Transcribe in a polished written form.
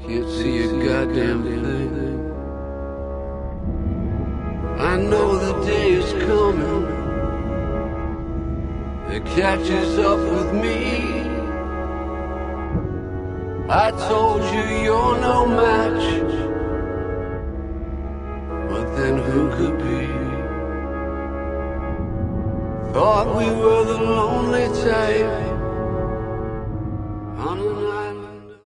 Can't see a goddamn thing. I know the day is coming that catches up with me. I told you you're no match, but then who could be? Thought we were the lonely type on an